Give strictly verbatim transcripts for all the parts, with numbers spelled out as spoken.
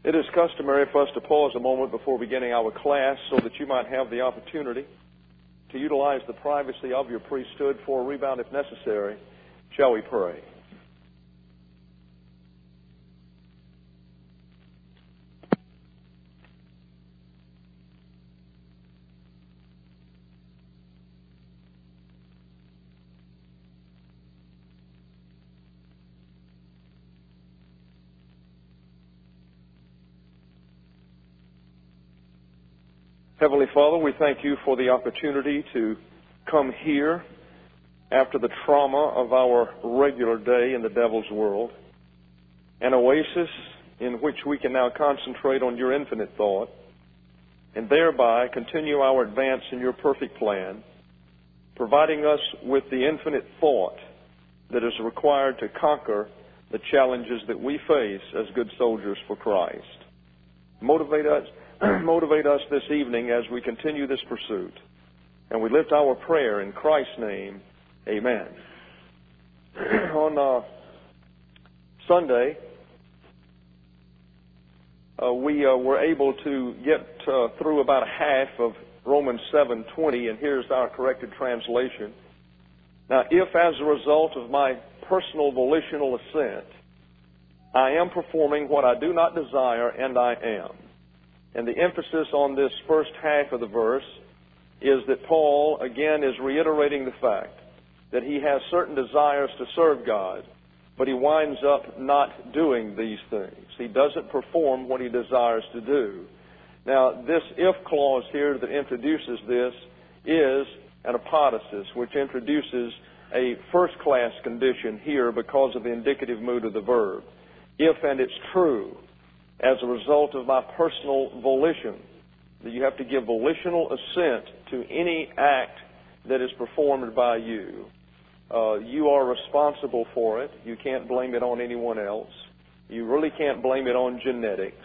It is customary for us to pause a moment before beginning our class so that you might have the opportunity to utilize the privacy of your priesthood for a rebound if necessary. Shall we pray? Heavenly Father, we thank you for the opportunity to come here after the trauma of our regular day in the devil's world, an oasis in which we can now concentrate on your infinite thought and thereby continue our advance in your perfect plan, providing us with the infinite thought that is required to conquer the challenges that we face as good soldiers for Christ. Motivate us Motivate us this evening as we continue this pursuit. And we lift our prayer in Christ's name. Amen. On uh, Sunday, uh, we uh, were able to get uh, through about half of Romans seven twenty, and here's our corrected translation. Now, if as a result of my personal volitional assent, I am performing what I do not desire, and I am. And the emphasis on this first half of the verse is that Paul, again, is reiterating the fact that he has certain desires to serve God, but he winds up not doing these things. He doesn't perform what he desires to do. Now, this if clause here that introduces this is an apodosis, which introduces a first-class condition here because of the indicative mood of the verb. If, and it's true, as a result of my personal volition, that you have to give volitional assent to any act that is performed by you. Uh, you are responsible for it. You can't blame it on anyone else. You really can't blame it on genetics.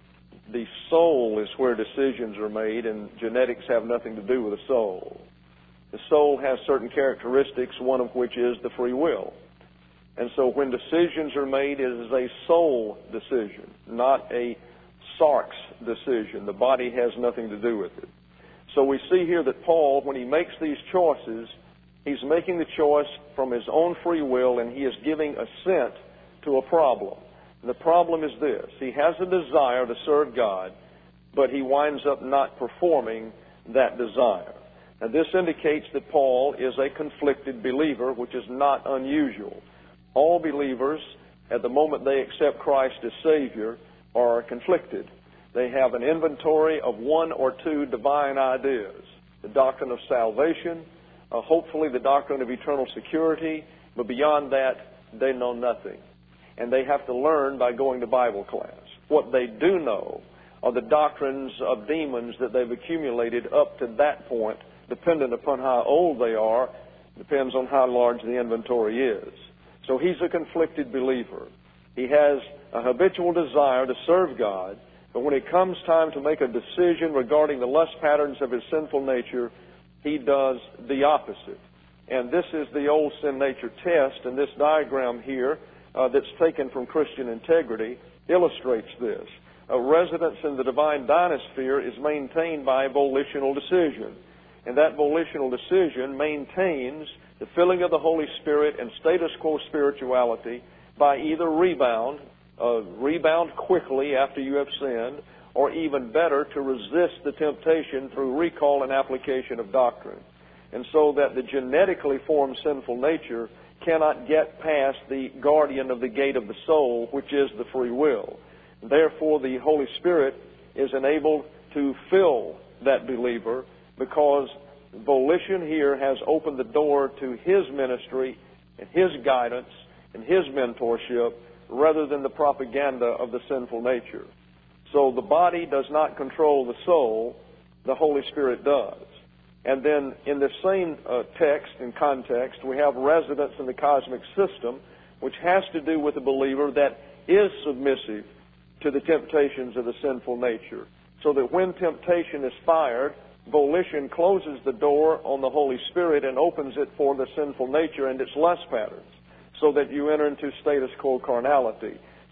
The soul is where decisions are made, and genetics have nothing to do with the soul. The soul has certain characteristics, one of which is the free will. And so when decisions are made, it is a soul decision, not a sarx decision. The body has nothing to do with it. So we see here that Paul, when he makes these choices, he's making the choice from his own free will, and he is giving assent to a problem. And the problem is this. He has a desire to serve God, but he winds up not performing that desire. Now this indicates that Paul is a conflicted believer, which is not unusual. All believers, at the moment they accept Christ as Savior, are conflicted. They have an inventory of one or two divine ideas. The doctrine of salvation, uh, hopefully the doctrine of eternal security, but beyond that, they know nothing. And they have to learn by going to Bible class. What they do know are the doctrines of demons that they've accumulated up to that point, dependent upon how old they are, depends on how large the inventory is. So he's a conflicted believer. He has a habitual desire to serve God, but when it comes time to make a decision regarding the lust patterns of his sinful nature, he does the opposite. And this is the old sin nature test, and this diagram here uh, that's taken from Christian Integrity illustrates this. A residence in the divine dynasphere is maintained by a volitional decision, and that volitional decision maintains the filling of the Holy Spirit and status quo spirituality by either rebound, uh, rebound quickly after you have sinned, or even better, to resist the temptation through recall and application of doctrine. And so that the genetically formed sinful nature cannot get past the guardian of the gate of the soul, which is the free will. Therefore, the Holy Spirit is enabled to fill that believer because volition here has opened the door to his ministry and his guidance and his mentorship rather than the propaganda of the sinful nature. So the body does not control the soul, the Holy Spirit does. And then in the same uh, text and context, we have residence in the cosmic system, which has to do with a believer that is submissive to the temptations of the sinful nature. So that when temptation is fired, volition closes the door on the Holy Spirit and opens it for the sinful nature and its lust patterns, so that you enter into status quo carnality.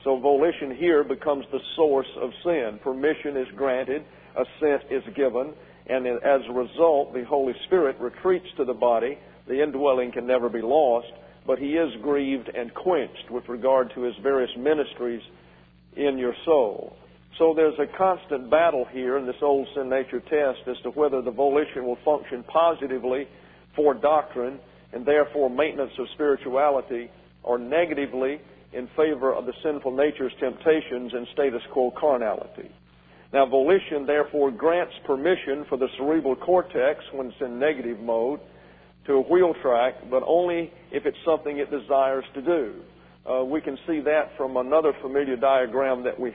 So volition here becomes the source of sin. Permission is granted, assent is given, and as a result, the Holy Spirit retreats to the body. The indwelling can never be lost, but he is grieved and quenched with regard to his various ministries in your soul. So there's a constant battle here in this old sin nature test as to whether the volition will function positively for doctrine and therefore maintenance of spirituality, or negatively in favor of the sinful nature's temptations and status quo carnality. Now, volition therefore grants permission for the cerebral cortex, when it's in negative mode, to a wheel track, but only if it's something it desires to do. Uh, we can see that from another familiar diagram that we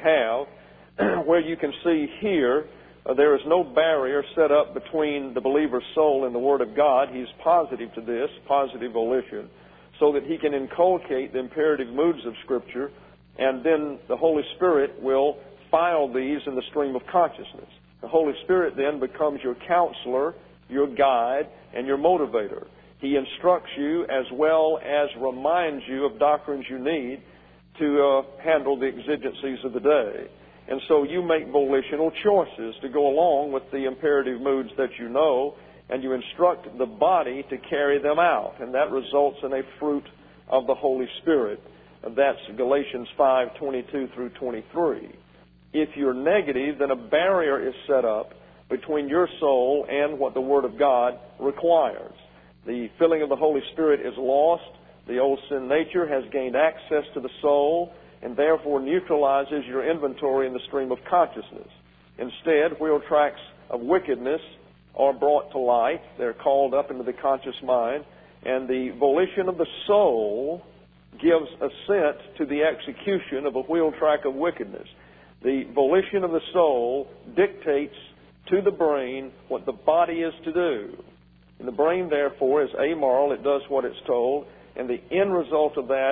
have, where you can see here uh, there is no barrier set up between the believer's soul and the Word of God. He's positive to this, positive volition, so that he can inculcate the imperative moods of Scripture, and then the Holy Spirit will file these in the stream of consciousness. The Holy Spirit then becomes your counselor, your guide, and your motivator. He instructs you as well as reminds you of doctrines you need to uh, handle the exigencies of the day. And so you make volitional choices to go along with the imperative moods that you know, and you instruct the body to carry them out. And that results in a fruit of the Holy Spirit. And that's Galatians five, twenty-two through twenty-three. If you're negative, then a barrier is set up between your soul and what the Word of God requires. The filling of the Holy Spirit is lost. The old sin nature has gained access to the soul and therefore neutralizes your inventory in the stream of consciousness. Instead, wheel tracks of wickedness are brought to light. They're called up into the conscious mind, and the volition of the soul gives assent to the execution of a wheel track of wickedness. The volition of the soul dictates to the brain what the body is to do. And the brain, therefore, is amoral. It does what it's told. And the end result of that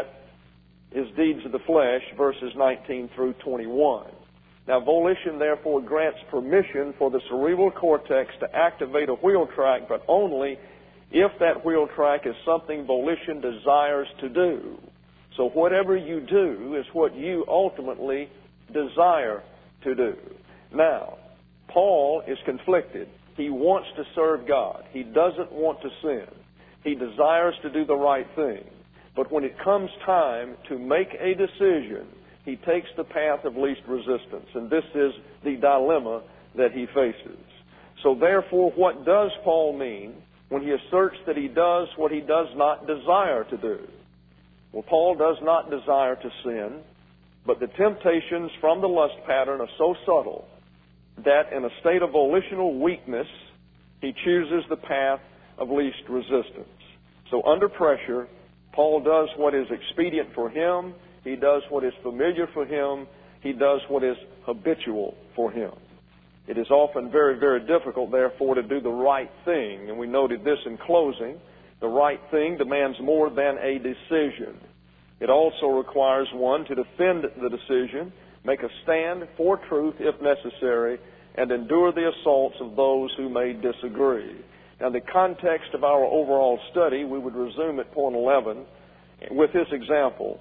is deeds of the flesh, verses nineteen through twenty-one. Now, volition, therefore, grants permission for the cerebral cortex to activate a wheel track, but only if that wheel track is something volition desires to do. So whatever you do is what you ultimately desire to do. Now, Paul is conflicted. He wants to serve God. He doesn't want to sin. He desires to do the right thing. But when it comes time to make a decision, he takes the path of least resistance. And this is the dilemma that he faces. So therefore, what does Paul mean when he asserts that he does what he does not desire to do? Well, Paul does not desire to sin, but the temptations from the lust pattern are so subtle that in a state of volitional weakness, he chooses the path of least resistance. So under pressure, Paul does what is expedient for him. He does what is familiar for him. He does what is habitual for him. It is often very, very difficult, therefore, to do the right thing. And we noted this in closing. The right thing demands more than a decision. It also requires one to defend the decision, make a stand for truth if necessary, and endure the assaults of those who may disagree. Now, in the context of our overall study, we would resume at point eleven with this example.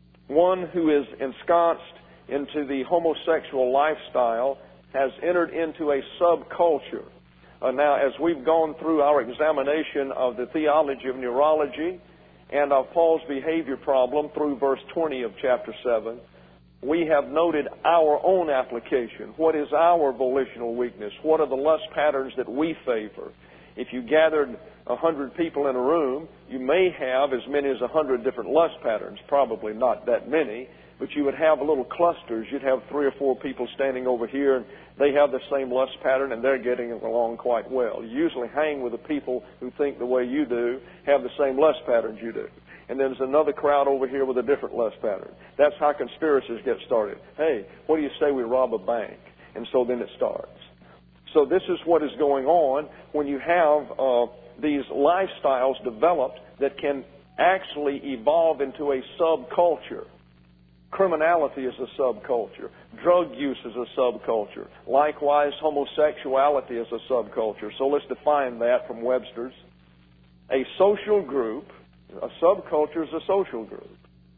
One who is ensconced into the homosexual lifestyle has entered into a subculture. Uh, now, as we've gone through our examination of the theology of neurology and of Paul's behavior problem through verse twenty of chapter seven, we have noted our own application. What is our volitional weakness? What are the lust patterns that we favor? If you gathered a hundred people in a room, you may have as many as a hundred different lust patterns. Probably not that many, but you would have little clusters. You'd have three or four people standing over here, and they have the same lust pattern, and they're getting along quite well. You usually hang with the people who think the way you do, have the same lust patterns you do. And there's another crowd over here with a different lust pattern. That's how conspiracies get started. Hey, what do you say we rob a bank? And so then it starts. So this is what is going on when you have uh, these lifestyles developed that can actually evolve into a subculture. Criminality is a subculture. Drug use is a subculture. Likewise, homosexuality is a subculture. So let's define that from Webster's. A social group, a subculture is a social group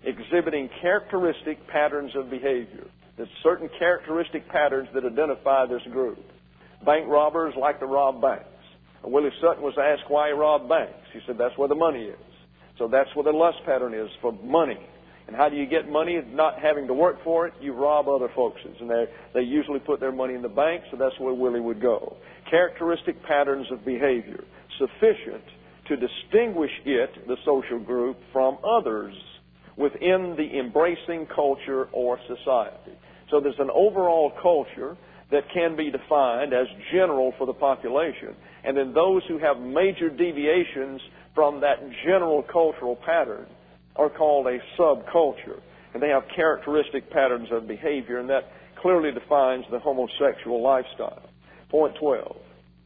exhibiting characteristic patterns of behavior. There's certain characteristic patterns that identify this group. Bank robbers like to rob banks. Willie Sutton was asked why he robbed banks. He said that's where the money is. So that's where the lust pattern is, for money. And how do you get money? Not having to work for it, you rob other folks'. And they they usually put their money in the bank, so that's where Willie would go. Characteristic patterns of behavior, sufficient to distinguish it, the social group, from others within the embracing culture or society. So there's an overall culture that can be defined as general for the population. And then those who have major deviations from that general cultural pattern are called a subculture. And they have characteristic patterns of behavior, and that clearly defines the homosexual lifestyle. Point twelve.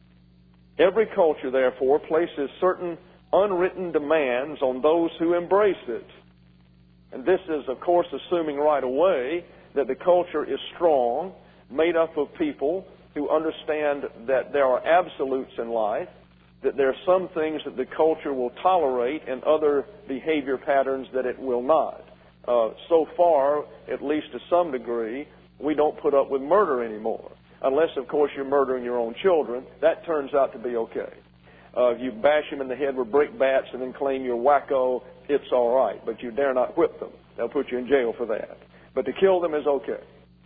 Every culture, therefore, places certain unwritten demands on those who embrace it. And this is, of course, assuming right away that the culture is strong, made up of people who understand that there are absolutes in life, that there are some things that the culture will tolerate and other behavior patterns that it will not. Uh, so far, at least to some degree, we don't put up with murder anymore. Unless, of course, you're murdering your own children. That turns out to be okay. Uh, if you bash them in the head with brick bats and then claim you're wacko, it's all right. But you dare not whip them. They'll put you in jail for that. But to kill them is okay.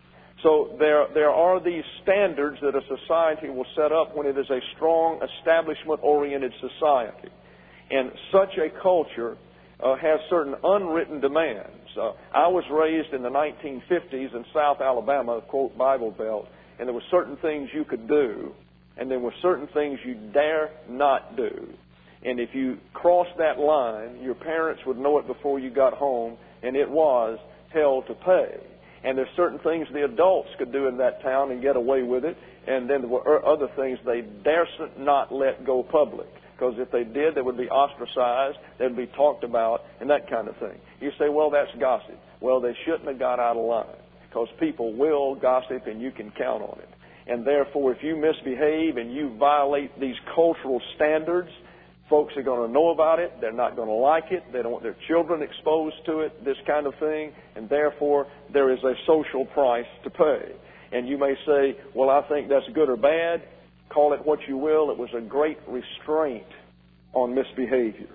So there, there are these standards that a society will set up when it is a strong, establishment-oriented society. And such a culture uh, has certain unwritten demands. Uh, I was raised in the nineteen fifties in South Alabama, quote, Bible Belt, and there were certain things you could do, and there were certain things you dare not do. And if you crossed that line, your parents would know it before you got home, and it was hell to pay. And there's certain things the adults could do in that town and get away with it, and then there were other things they daresn't not let go public. Because if they did, they would be ostracized, they'd be talked about, and that kind of thing. You say, well, that's gossip. Well, they shouldn't have got out of line, because people will gossip, and you can count on it. And therefore, if you misbehave and you violate these cultural standards, folks are going to know about it. They're not going to like it. They don't want their children exposed to it, this kind of thing. And therefore, there is a social price to pay. And you may say, well, I think that's good or bad. Call it what you will. It was a great restraint on misbehavior.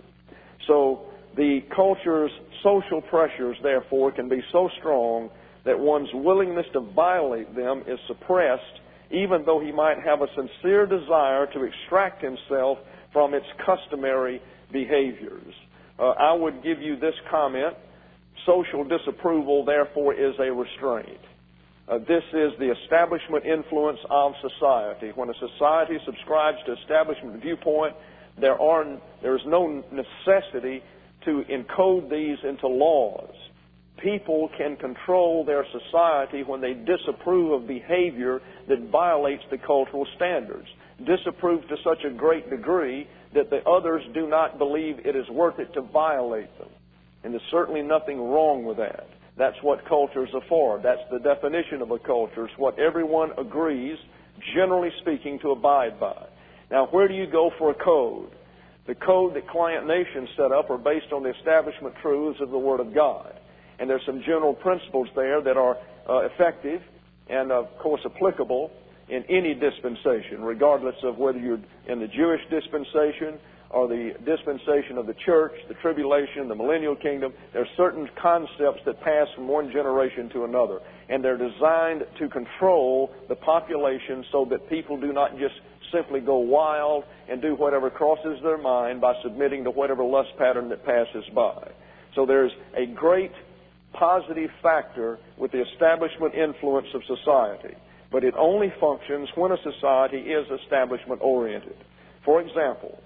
So the culture's social pressures, therefore, can be so strong that one's willingness to violate them is suppressed, even though he might have a sincere desire to extract himself from its customary behaviors. Uh, I would give you this comment: social disapproval, therefore, is a restraint. Uh, this is the establishment influence of society. When a society subscribes to establishment viewpoint, there are there is no necessity to encode these into laws. People can control their society when they disapprove of behavior that violates the cultural standards. Disapprove to such a great degree that the others do not believe it is worth it to violate them. And there's certainly nothing wrong with that. That's what cultures are for. That's the definition of a culture. It's what everyone agrees, generally speaking, to abide by. Now, where do you go for a code? The code that Client Nation set up are based on the establishment truths of the Word of God. And there's some general principles there that are uh, effective and, of course, applicable in any dispensation, regardless of whether you're in the Jewish dispensation or the dispensation of the church, the tribulation, the millennial kingdom. There are certain concepts that pass from one generation to another, and they're designed to control the population so that people do not just simply go wild and do whatever crosses their mind by submitting to whatever lust pattern that passes by. So there's a great positive factor with the establishment influence of society, but it only functions when a society is establishment-oriented. For example,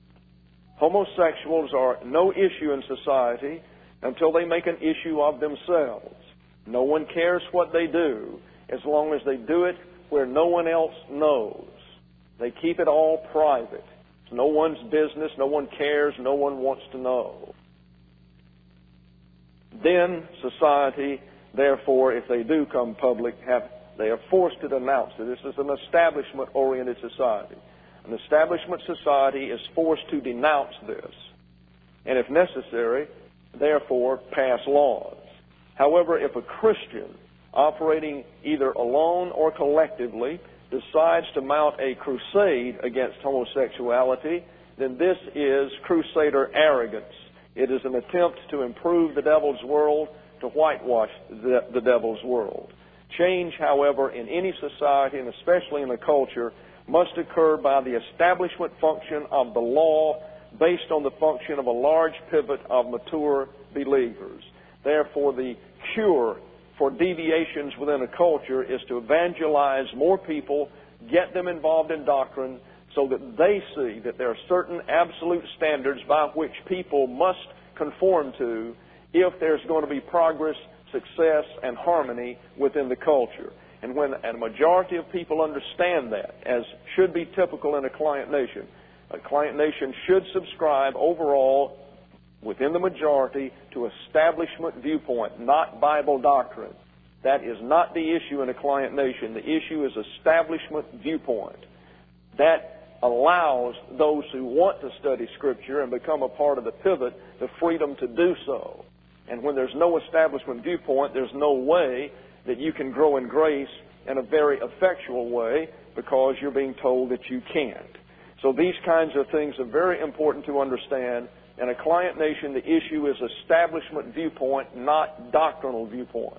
homosexuals are no issue in society until they make an issue of themselves. No one cares what they do as long as they do it where no one else knows. They keep it all private. It's no one's business. No one cares. No one wants to know. Then society, therefore, if they do come public, have they are forced to denounce it. This is an establishment-oriented society. An establishment society is forced to denounce this. And if necessary, therefore pass laws. However, if a Christian operating either alone or collectively decides to mount a crusade against homosexuality, then this is crusader arrogance. It is an attempt to improve the devil's world, to whitewash the, the devil's world. Change, however, in any society, and especially in a culture, must occur by the establishment function of the law based on the function of a large pivot of mature believers. Therefore, the cure for deviations within a culture is to evangelize more people, get them involved in doctrine, so that they see that there are certain absolute standards by which people must conform to if there's going to be progress, success, and harmony within the culture. And when a majority of people understand that, as should be typical in a client nation, a client nation should subscribe overall within the majority to establishment viewpoint, not Bible doctrine. That is not the issue in a client nation. The issue is establishment viewpoint. That allows those who want to study Scripture and become a part of the pivot the freedom to do so. And when there's no establishment viewpoint, there's no way that you can grow in grace in a very effectual way, because you're being told that you can't. So these kinds of things are very important to understand. In a client nation, the issue is establishment viewpoint, not doctrinal viewpoint.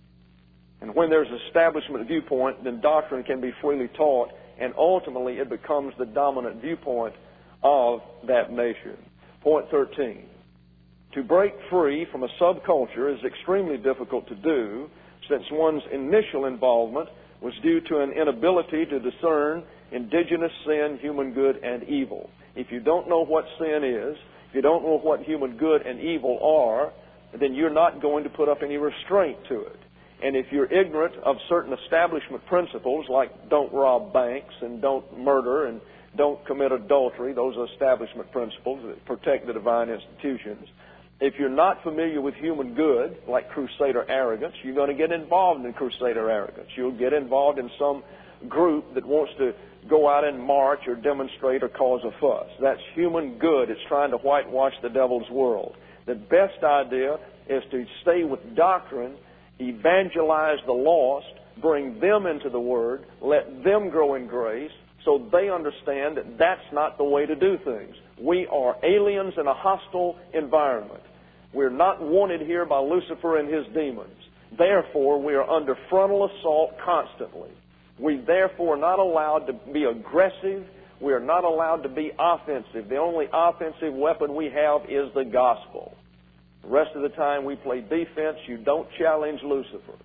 And when there's establishment viewpoint, then doctrine can be freely taught, and ultimately it becomes the dominant viewpoint of that nation. Point thirteen. To break free from a subculture is extremely difficult to do, since one's initial involvement was due to an inability to discern indigenous sin, human good, and evil. If you don't know what sin is, if you don't know what human good and evil are, then you're not going to put up any restraint to it. And if you're ignorant of certain establishment principles, like don't rob banks and don't murder and don't commit adultery, those are establishment principles that protect the divine institutions. If you're not familiar with human good, like crusader arrogance, you're going to get involved in crusader arrogance. You'll get involved in some group that wants to go out and march or demonstrate or cause a fuss. That's human good. It's trying to whitewash the devil's world. The best idea is to stay with doctrine, evangelize the lost, bring them into the Word, let them grow in grace, so they understand that that's not the way to do things. We are aliens in a hostile environment. We're not wanted here by Lucifer and his demons. Therefore, we are under frontal assault constantly. We therefore are not allowed to be aggressive. We are not allowed to be offensive. The only offensive weapon we have is the gospel. The rest of the time we play defense. You don't challenge Lucifer.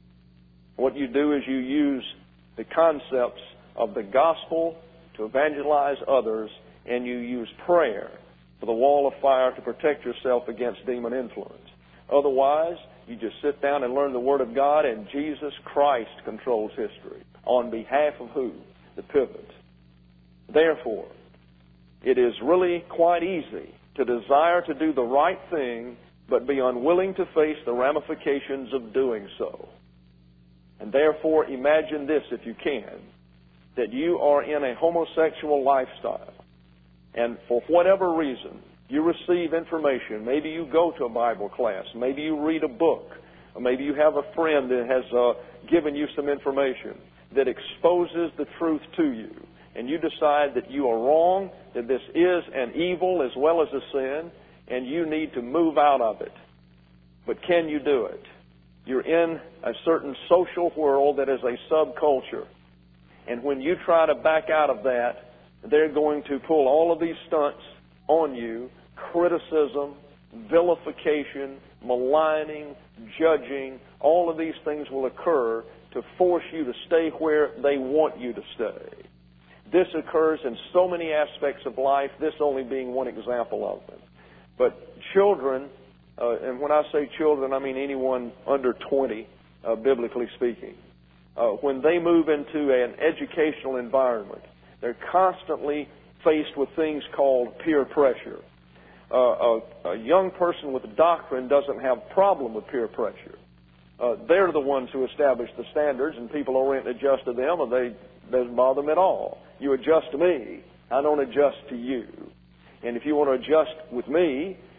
What you do is you use the concepts of the gospel to evangelize others, and you use prayer for the wall of fire to protect yourself against demon influence. Otherwise, you just sit down and learn the Word of God, and Jesus Christ controls history. On behalf of who? The pivot. Therefore, it is really quite easy to desire to do the right thing, but be unwilling to face the ramifications of doing so. And therefore, imagine this, if you can, that you are in a homosexual lifestyle, and for whatever reason, you receive information. Maybe you go to a Bible class. Maybe you read a book. Or maybe you have a friend that has uh, given you some information that exposes the truth to you. And you decide that you are wrong, that this is an evil as well as a sin, and you need to move out of it. But can you do it? You're in a certain social world that is a subculture. And when you try to back out of that, they're going to pull all of these stunts on you: criticism, vilification, maligning, judging. All of these things will occur to force you to stay where they want you to stay. This occurs in so many aspects of life, this only being one example of them. But children, uh, and when I say children, I mean anyone under twenty, uh, biblically speaking, uh, when they move into an educational environment, they're constantly faced with things called peer pressure. Uh, a, a young person with doctrine doesn't have a problem with peer pressure. Uh, they're the ones who establish the standards, and people orient and adjust to them, and they doesn't bother them at all. You adjust to me, I don't adjust to you. And if you want to adjust with me,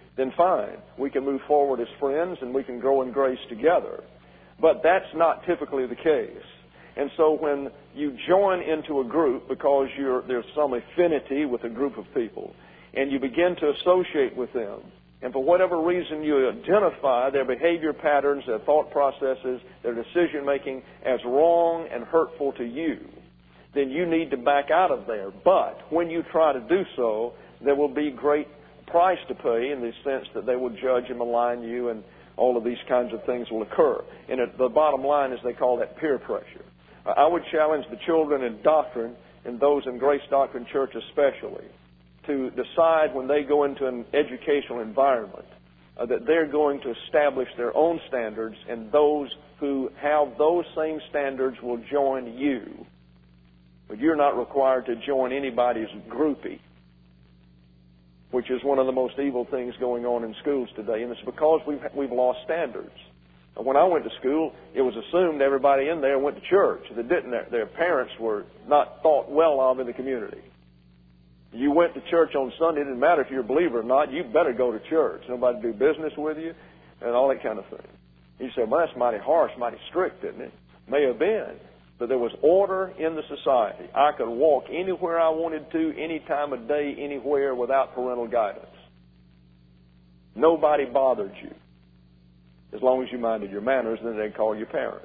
then fine. We can move forward as friends and we can grow in grace together. But that's not typically the case. And so when you join into a group because you're, there's some affinity with a group of people, and you begin to associate with them, and for whatever reason you identify their behavior patterns, their thought processes, their decision-making as wrong and hurtful to you, then you need to back out of there. But when you try to do so, there will be great price to pay in the sense that they will judge and malign you, and all of these kinds of things will occur. And it, the bottom line is they call that peer pressure. Uh, I would challenge the children in doctrine, and those in Grace Doctrine Church especially, to decide when they go into an educational environment uh, that they're going to establish their own standards, and those who have those same standards will join you. But you're not required to join anybody's groupie, which is one of the most evil things going on in schools today. And it's because we've, we've lost standards. When I went to school, it was assumed everybody in there went to church. If they didn't, their, their parents were not thought well of in the community. You went to church on Sunday, it didn't matter if you're a believer or not, you better go to church. Nobody do business with you and all that kind of thing. You say, well, that's mighty harsh, mighty strict, isn't it? May have been. But there was order in the society. I could walk anywhere I wanted to, any time of day, anywhere, without parental guidance. Nobody bothered you. As long as you minded your manners, then they'd call you parents.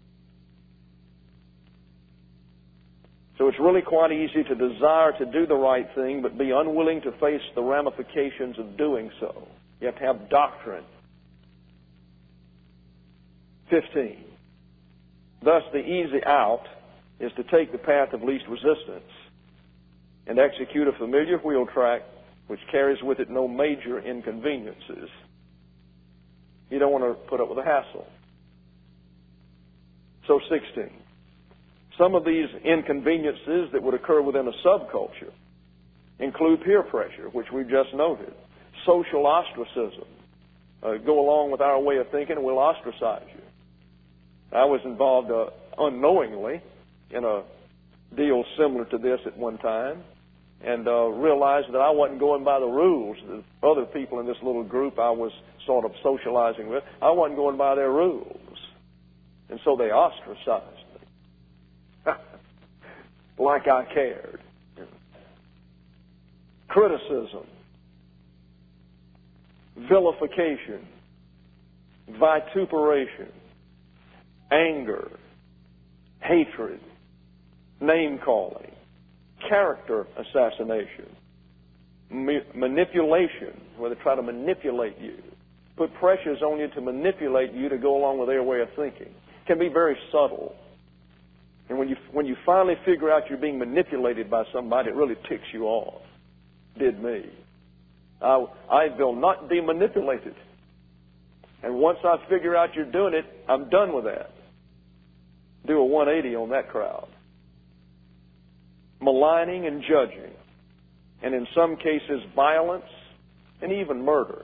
So it's really quite easy to desire to do the right thing, but be unwilling to face the ramifications of doing so. You have to have doctrine. Fifteen. Thus, the easy out is to take the path of least resistance and execute a familiar wheel track which carries with it no major inconveniences. You don't want to put up with a hassle. So, sixteen. Some of these inconveniences that would occur within a subculture include peer pressure, which we've just noted, social ostracism. Uh, go along with our way of thinking and we'll ostracize you. I was involved uh, unknowingly in a deal similar to this at one time, and uh, realized that I wasn't going by the rules. The other people in this little group I was sort of socializing with, I wasn't going by their rules. And so they ostracized me. Like I cared. Criticism, vilification, vituperation, anger, hatred, name-calling, character assassination, ma- manipulation, where they try to manipulate you, put pressures on you to manipulate you to go along with their way of thinking. It can be very subtle. And when you, when you finally figure out you're being manipulated by somebody, it really ticks you off. Did me. I, I will not be manipulated. And once I figure out you're doing it, I'm done with that. Do a one eighty on that crowd. Maligning and judging. And in some cases, violence and even murder.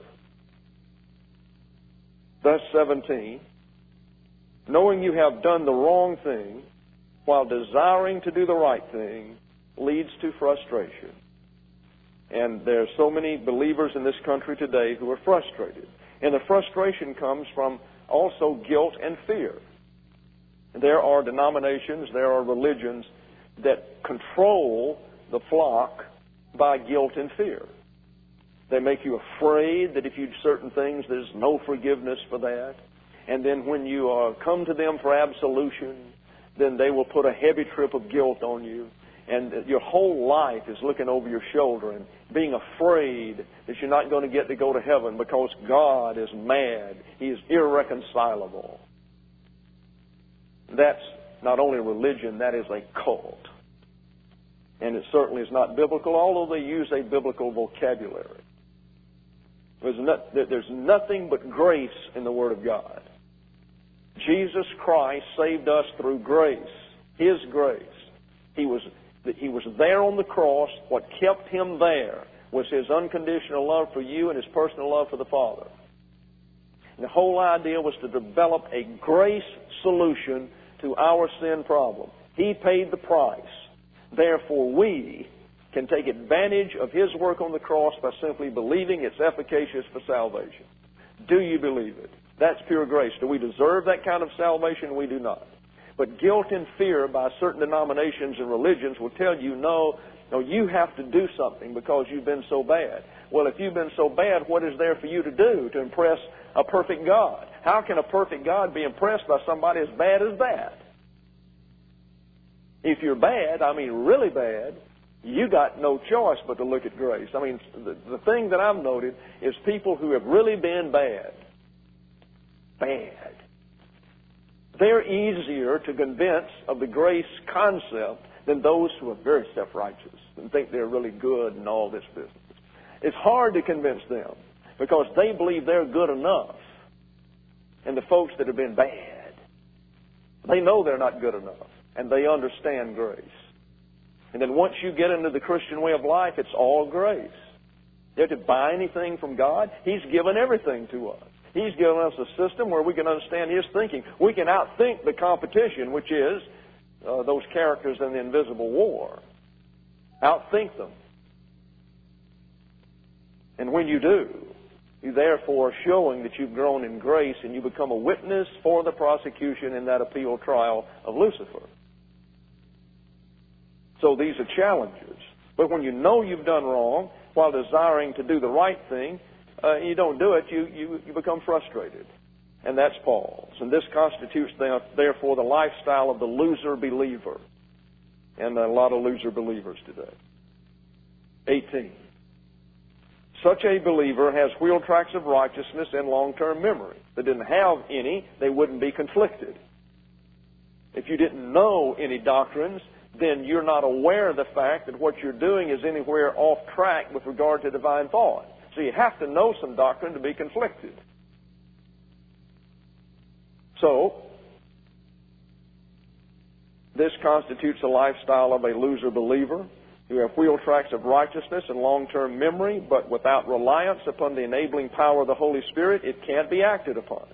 Thus, seventeen. Knowing you have done the wrong thing while desiring to do the right thing leads to frustration. And there are so many believers in this country today who are frustrated. And the frustration comes from also guilt and fear. There are denominations, there are religions that control the flock by guilt and fear. They make you afraid that if you do certain things, there's no forgiveness for that. And then when you uh, come to them for absolution, then they will put a heavy trip of guilt on you. And your whole life is looking over your shoulder and being afraid that you're not going to get to go to heaven because God is mad. He is irreconcilable. That's not only religion, that is a cult. And it certainly is not biblical, although they use a biblical vocabulary. There's, not, there's nothing but grace in the Word of God. Jesus Christ saved us through grace, His grace. He was, he was there on the cross. What kept Him there was His unconditional love for you and His personal love for the Father. And the whole idea was to develop a grace solution to our sin problem. He paid the price. Therefore, we can take advantage of His work on the cross by simply believing it's efficacious for salvation. Do you believe it? That's pure grace. Do we deserve that kind of salvation? We do not. But guilt and fear by certain denominations and religions will tell you, no, no, you have to do something because you've been so bad. Well, if you've been so bad, what is there for you to do to impress a perfect God? How can a perfect God be impressed by somebody as bad as that? If you're bad, I mean really bad, you got no choice but to look at grace. I mean, the, the thing that I've noted is people who have really been bad, bad, they're easier to convince of the grace concept than those who are very self-righteous and think they're really good and all this business. It's hard to convince them because they believe they're good enough. And the folks that have been bad, they know they're not good enough, and they understand grace. And then once you get into the Christian way of life, it's all grace. You have to buy anything from God. He's given everything to us. He's given us a system where we can understand His thinking. We can outthink the competition, which is uh, those characters in the invisible war. Outthink them. And when you do, you therefore are showing that you've grown in grace and you become a witness for the prosecution in that appeal trial of Lucifer. So these are challenges. But when you know you've done wrong while desiring to do the right thing, uh, you don't do it, you, you, you become frustrated. And that's Paul's. And this constitutes, therefore, the lifestyle of the loser believer. And a lot of loser believers today. eighteen. Such a believer has wheel tracks of righteousness and long-term memory. If they didn't have any, they wouldn't be conflicted. If you didn't know any doctrines, then you're not aware of the fact that what you're doing is anywhere off track with regard to divine thought. So you have to know some doctrine to be conflicted. So, this constitutes a lifestyle of a loser believer who have wheel tracks of righteousness and long-term memory, but without reliance upon the enabling power of the Holy Spirit, it can't be acted upon.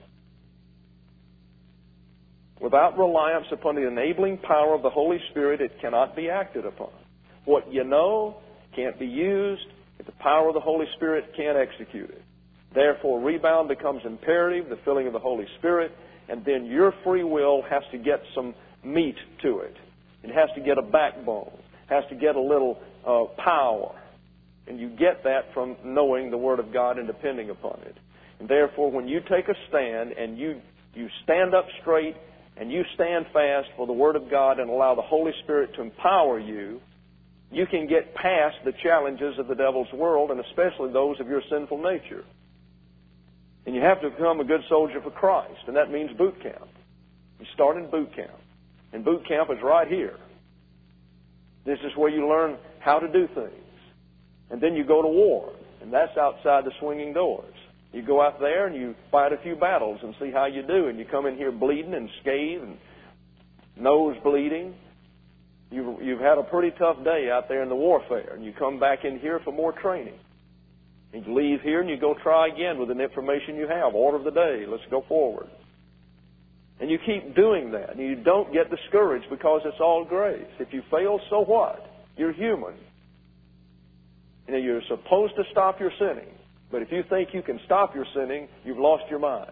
Without reliance upon the enabling power of the Holy Spirit, it cannot be acted upon. What you know can't be used if the power of the Holy Spirit can't execute it. Therefore, rebound becomes imperative, the filling of the Holy Spirit, and then your free will has to get some meat to it. It has to get a backbone. It has to get a little uh, power. And you get that from knowing the Word of God and depending upon it. And therefore, when you take a stand and you, you stand up straight and you stand fast for the Word of God and allow the Holy Spirit to empower you, you can get past the challenges of the devil's world, and especially those of your sinful nature. And you have to become a good soldier for Christ, and that means boot camp. You start in boot camp, and boot camp is right here. This is where you learn how to do things. And then you go to war, and that's outside the swinging doors. You go out there and you fight a few battles and see how you do, and you come in here bleeding and scathed and nose bleeding. You've, you've had a pretty tough day out there in the warfare, and you come back in here for more training. And you leave here and you go try again with the information you have. Order of the day, let's go forward. And you keep doing that, and you don't get discouraged because it's all grace. If you fail, so what? You're human. You know, you're supposed to stop your sinning. But if you think you can stop your sinning, you've lost your mind.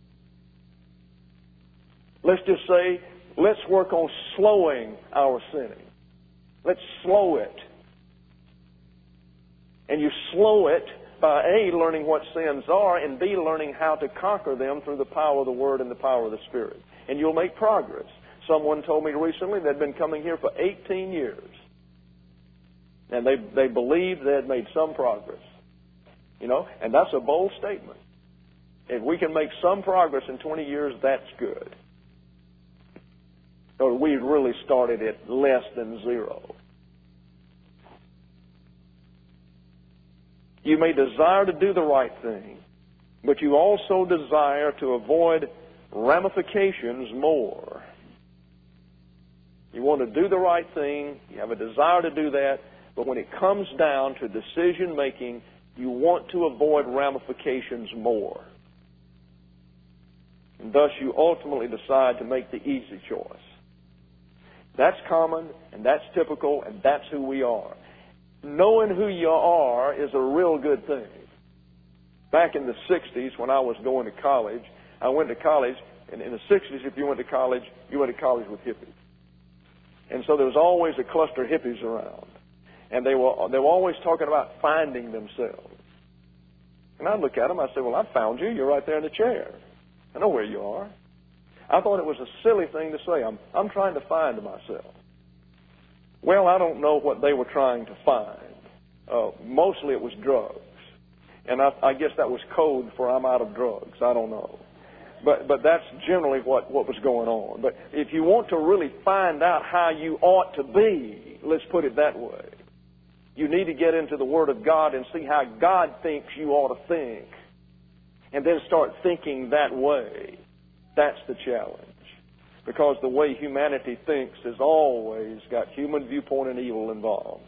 Let's just say, let's work on slowing our sinning. Let's slow it. And you slow it by A, learning what sins are, and B, learning how to conquer them through the power of the Word and the power of the Spirit. And you'll make progress. Someone told me recently they'd been coming here for eighteen years. And they, they believed they had made some progress. You know, and that's a bold statement. If we can make some progress in twenty years, that's good. So we really started at less than zero. You may desire to do the right thing, but you also desire to avoid ramifications more. You want to do the right thing, you have a desire to do that, but when it comes down to decision making, you want to avoid ramifications more. And thus you ultimately decide to make the easy choice. That's common, and that's typical, and that's who we are. knowing who you are is a real good thing. Back in the sixties, when I was going to college, I went to college, and in the sixties, if you went to college, you went to college with hippies. And so there was always a cluster of hippies around. And they were, they were always talking about finding themselves. And I'd look at them, I'd say, well, I found you. You're right there in the chair. I know where you are. I thought it was a silly thing to say. I'm, I'm trying to find myself. Well, I don't know what they were trying to find. Uh, mostly it was drugs. And I, I guess that was code for I'm out of drugs. I don't know. But but that's generally what, what was going on. But if you want to really find out how you ought to be, let's put it that way, you need to get into the Word of God and see how God thinks you ought to think. And then start thinking that way. That's the challenge. Because the way humanity thinks has always got human viewpoint and evil involved.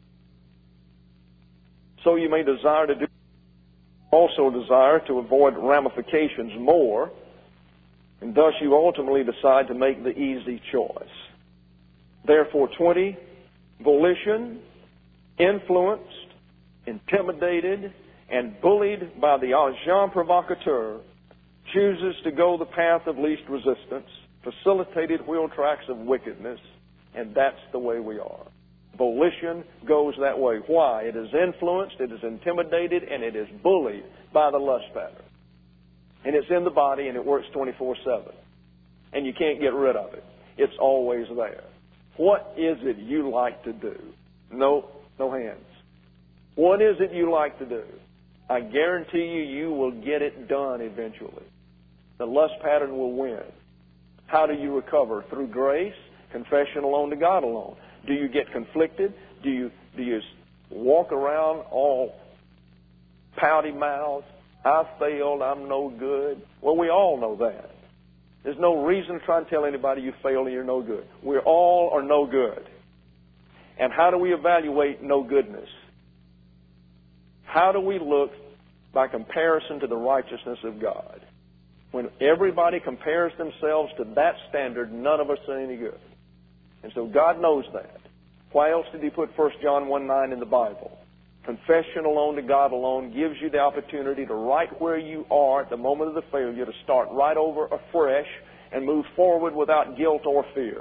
So you may desire to do, also desire to avoid ramifications more, and thus you ultimately decide to make the easy choice. Therefore, twenty, volition, influenced, intimidated, and bullied by the agent provocateur, chooses to go the path of least resistance, facilitated wheel tracks of wickedness, and that's the way we are. Volition goes that way. Why? It is influenced, it is intimidated, and it is bullied by the lust pattern. And it's in the body, and it works twenty-four seven. And you can't get rid of it. It's always there. What is it you like to do? No, no hands. What is it you like to do? I guarantee you, you will get it done eventually. The lust pattern will win. How do you recover? Through grace, confession alone to God alone. Do you get conflicted? Do you do you walk around all pouty mouthed? I failed. I'm no good. Well, we all know that. There's no reason to try and tell anybody you failed and you're no good. We all are no good. And how do we evaluate no goodness? How do we look by comparison to the righteousness of God? When everybody compares themselves to that standard, none of us are any good. And so God knows that. Why else did He put First John one nine in the Bible? Confession alone to God alone gives you the opportunity to right where you are at the moment of the failure to start right over afresh and move forward without guilt or fear.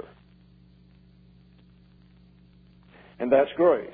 And that's grace.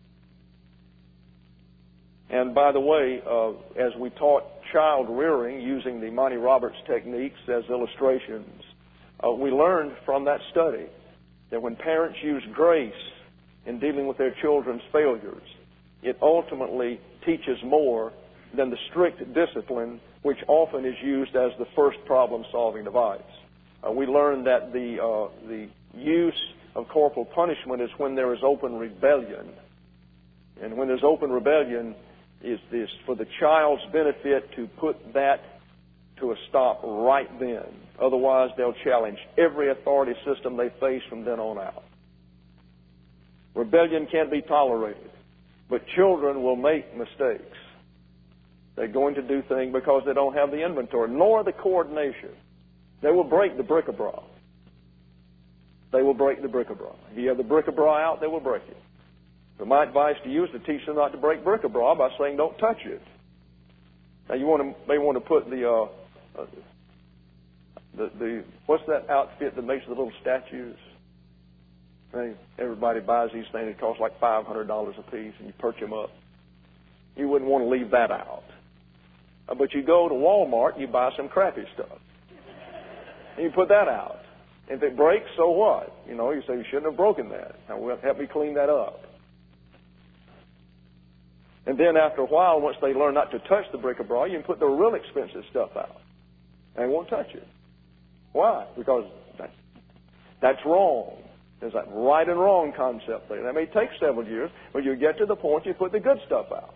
And by the way, uh, as we taught child rearing using the Monty Roberts techniques as illustrations, uh, we learned from that study that when parents use grace in dealing with their children's failures, it ultimately teaches more than the strict discipline which often is used as the first problem-solving device. Uh, we learned that the, uh, the use of corporal punishment is when there is open rebellion. And when there's open rebellion, is this for the child's benefit to put that to a stop right then. Otherwise, they'll challenge every authority system they face from then on out. Rebellion can't be tolerated, but children will make mistakes. They're going to do things because they don't have the inventory, nor the coordination. They will break the bric-a-brac. They will break the bric-a-brac. If you have the bric-a-brac out, they will break it. But my advice to you is to teach them not to break bric-a-brac by saying don't touch it. Now you want to, may want to put the, uh, uh, the, the, what's that outfit that makes the little statues? They, everybody buys these things. It costs like five hundred dollars a piece, and you perch them up. You wouldn't want to leave that out. Uh, but you go to Walmart and you buy some crappy stuff. And you put that out. If it breaks, so what? You know, you say you shouldn't have broken that. Now, well, help me clean that up. And then after a while, once they learn not to touch the bric-a-brac, you can put the real expensive stuff out. And they won't touch it. Why? Because that's, that's wrong. There's that right and wrong concept there. That may take several years, but you get to the point you put the good stuff out.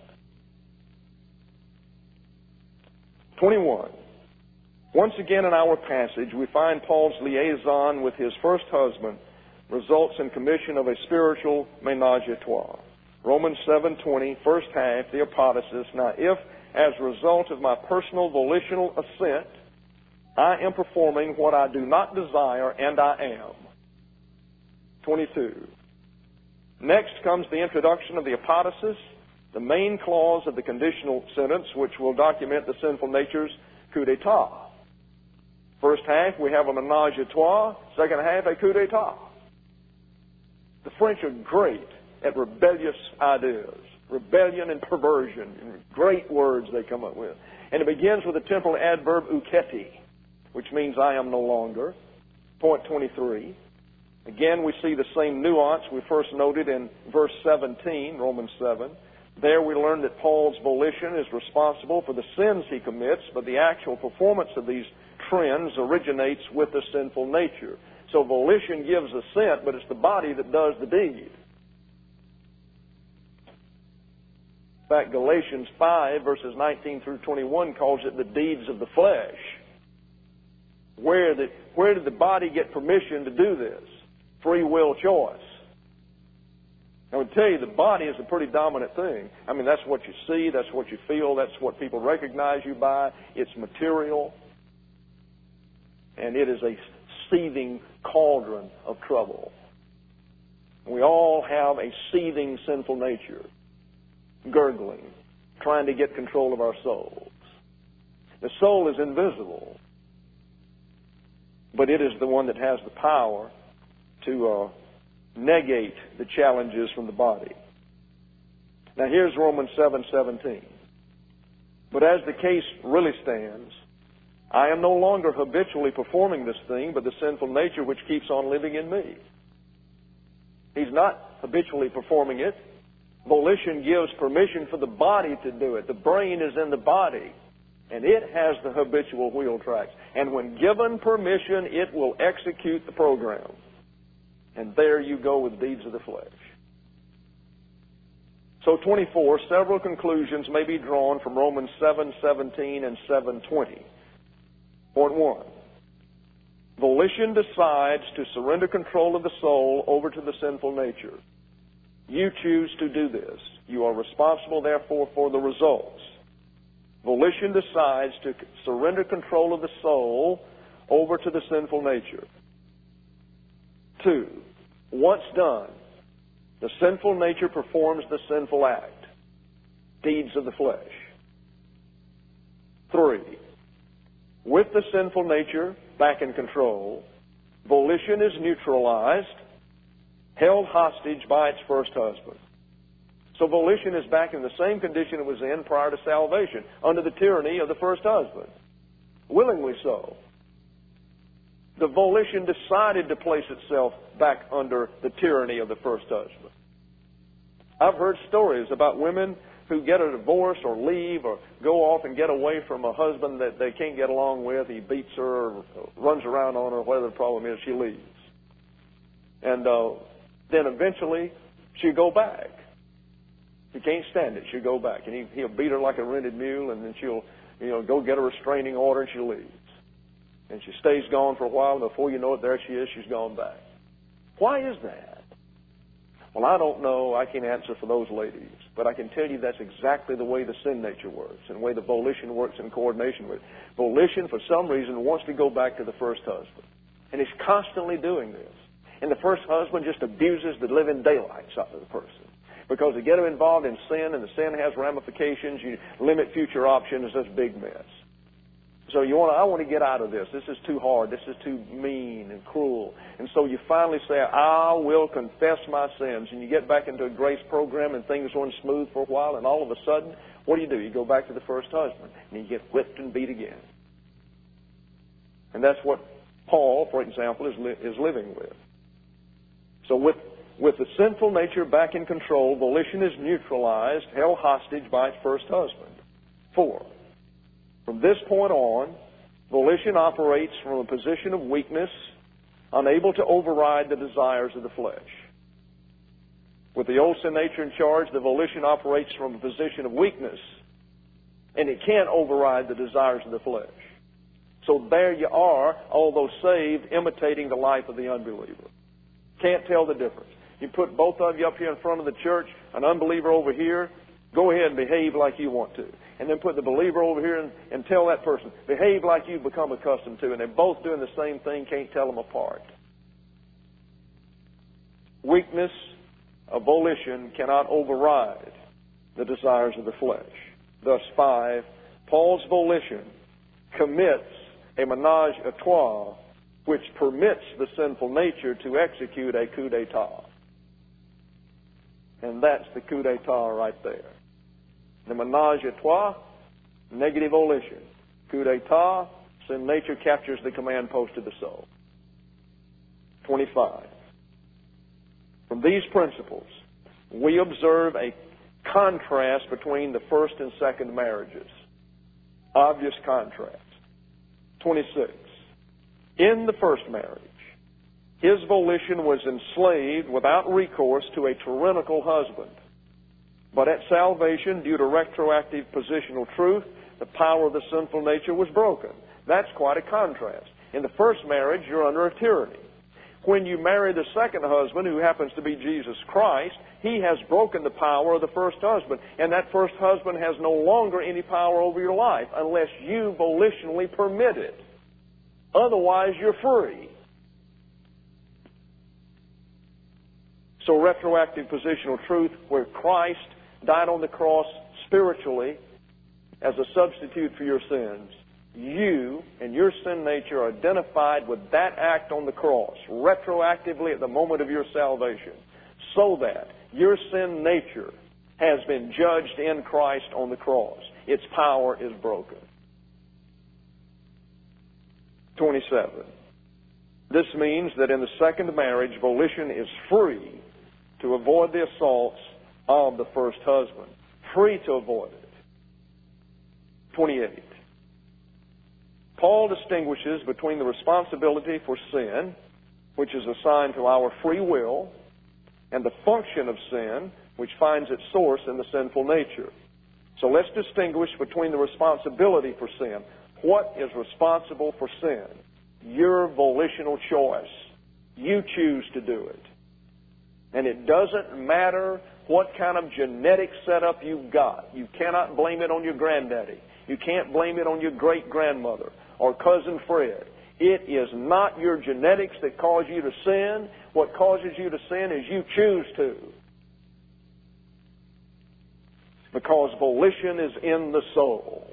twenty-one. Once again in our passage, we find Paul's liaison with his first husband results in commission of a spiritual ménage à trois. Romans seven twenty, first half, the apodosis. Now, if, as a result of my personal volitional assent, I am performing what I do not desire, and I am. twenty-two. Next comes the introduction of the apodosis, the main clause of the conditional sentence, which will document the sinful nature's coup d'etat. First half, we have a menage a trois. Second half, a coup d'etat. The French are great at rebellious ideas, rebellion and perversion, and great words they come up with. And it begins with the temporal adverb uketi, which means I am no longer. Point twenty-three. Again, we see the same nuance we first noted in verse seventeen, Romans seven. There we learn that Paul's volition is responsible for the sins he commits, but the actual performance of these trends originates with the sinful nature. So volition gives assent, but it's the body that does the deed. In fact, Galatians five, verses nineteen through twenty-one calls it the deeds of the flesh. Where, the, where did the body get permission to do this? Free will choice. I would tell you the body is a pretty dominant thing. I mean, that's what you see, that's what you feel, that's what people recognize you by. It's material. And it is a seething cauldron of trouble. We all have a seething sinful nature, gurgling, trying to get control of our souls. The soul is invisible, but it is the one that has the power to uh, negate the challenges from the body. Now here's Romans seven seventeen. But as the case really stands, I am no longer habitually performing this thing, but the sinful nature which keeps on living in me. He's not habitually performing it. Volition gives permission for the body to do it. The brain is in the body, and it has the habitual wheel tracks. And when given permission, it will execute the program. And there you go with deeds of the flesh. So twenty-four, several conclusions may be drawn from Romans seven seventeen and seven twenty. Point one, volition decides to surrender control of the soul over to the sinful nature. You choose to do this. You are responsible, therefore, for the results. Volition decides to surrender control of the soul over to the sinful nature. Two, once done, the sinful nature performs the sinful act, deeds of the flesh. Three, with the sinful nature back in control, volition is neutralized, held hostage by its first husband. So volition is back in the same condition it was in prior to salvation, under the tyranny of the first husband. Willingly so. The volition decided to place itself back under the tyranny of the first husband. I've heard stories about women who get a divorce or leave or go off and get away from a husband that they can't get along with. He beats her or runs around on her, whatever the problem is, she leaves. And uh, then eventually she'll go back. He can't stand it. She'll go back. And he, he'll beat her like a rented mule, and then she'll, you know, go get a restraining order, and she leaves. And she stays gone for a while, and before you know it, there she is, she's gone back. Why is that? Well, I don't know. I can't answer for those ladies. But I can tell you that's exactly the way the sin nature works and the way the volition works in coordination with it. Volition, for some reason, wants to go back to the first husband. And he's constantly doing this. And the first husband just abuses the living daylights out of the person. Because they get him involved in sin, and the sin has ramifications. You limit future options. It's a big mess. So you want to, I want to get out of this. This is too hard. This is too mean and cruel. And so you finally say, I will confess my sins. And you get back into a grace program, and things run smooth for a while, and all of a sudden, what do you do? You go back to the first husband, and you get whipped and beat again. And that's what Paul, for example, is, li- is living with. So with, with the sinful nature back in control, volition is neutralized, held hostage by its first husband. Four. From this point on, volition operates from a position of weakness, unable to override the desires of the flesh. With the old sin nature in charge, the volition operates from a position of weakness, and it can't override the desires of the flesh. So there you are, although saved, imitating the life of the unbeliever. Can't tell the difference. You put both of you up here in front of the church, an unbeliever over here, go ahead and behave like you want to. And then put the believer over here and, and tell that person, behave like you've become accustomed to. And they're both doing the same thing, can't tell them apart. Weakness, a volition cannot override the desires of the flesh. Thus, five, Paul's volition commits a menage a trois which permits the sinful nature to execute a coup d'etat. And that's the coup d'etat right there. The menage a trois, negative volition. Coup d'etat, sin nature captures the command post of the soul. twenty-five. From these principles, we observe a contrast between the first and second marriages. Obvious contrast. twenty-six. In the first marriage, his volition was enslaved without recourse to a tyrannical husband. But at salvation, due to retroactive positional truth, the power of the sinful nature was broken. That's quite a contrast. In the first marriage, you're under a tyranny. When you marry the second husband, who happens to be Jesus Christ, he has broken the power of the first husband. And that first husband has no longer any power over your life unless you volitionally permit it. Otherwise, you're free. So retroactive positional truth, where Christ died on the cross spiritually as a substitute for your sins, you and your sin nature are identified with that act on the cross, retroactively at the moment of your salvation, so that your sin nature has been judged in Christ on the cross. Its power is broken. twenty-seven. This means that in the second marriage, volition is free to avoid the assaults of the first husband. Free to avoid it. twenty-eight. Paul distinguishes between the responsibility for sin, which is assigned to our free will, and the function of sin, which finds its source in the sinful nature. So let's distinguish between the responsibility for sin. What is responsible for sin? Your volitional choice. You choose to do it. And it doesn't matter what kind of genetic setup you've got. You cannot blame it on your granddaddy. You can't blame it on your great-grandmother or cousin Fred. It is not your genetics that cause you to sin. What causes you to sin is you choose to. Because volition is in the soul.